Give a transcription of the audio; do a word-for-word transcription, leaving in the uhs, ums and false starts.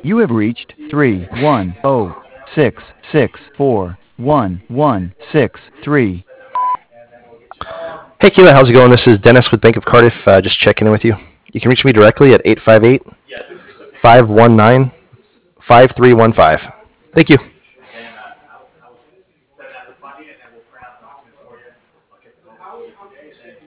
You have reached three one zero six six four one one six three. Hey, Keela, how's it going? This is Dennis with Bank of Cardiff, uh, just checking in with you. You can reach me directly at eight five eight, five one nine, five three one five. Thank you.